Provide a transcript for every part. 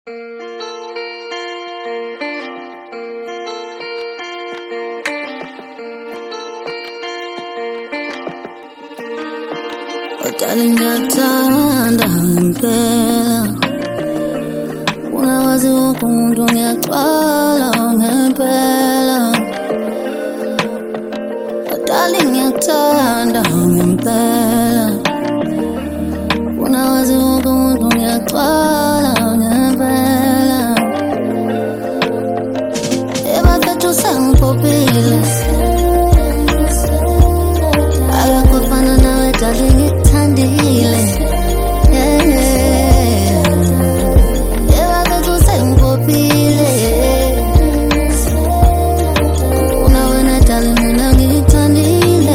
Darling, ngiyakuthanda ngempela. Ungawazi wonke umuntu ngiyagcwala ngempela. Darling, ngiyakuthanda ngempela. Ungawazi wonke umuntu ngiyagcwala ngempela. Ebafethu sengiphophile, akakufana nawe darling, ngikuthandile. Ebafethu sengiphophile, una wena darling, mina ngikuthandile.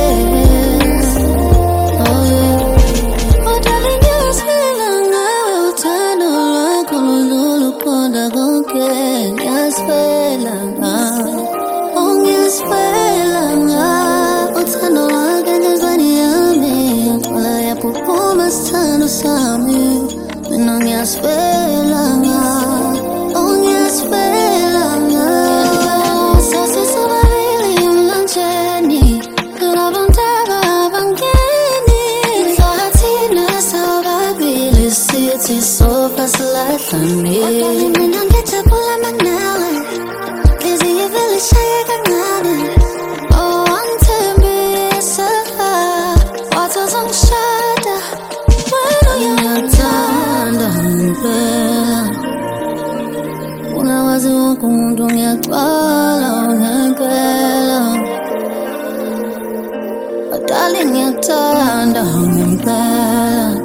Oh yeah. Oh darling, ngiyasifela ngawe, uthando lwakho ludlula uqonda konke. Ngiyasifela ngawe, oh ngiyasifela ngawe, uthando lwakho enhlizweni yami ngiyaqala yaphuphuma sithando sami. Mina ngiyasifela ngawe, oh ngiyasifela ngawe. Sasisobabili emlanjeni, abantu abangeni, sathina sobabili sithi sofa silahlane. Kodwa mina ngijabula manawe, inhliziyo ivele ishaye kancane. Oh wangithembisa, wathi uzongishada, wena uyangithanda ngempela. Ungawazi wonke umuntu ngiyagcwala ngempela. Darling, ngiyakuthanda ngempela.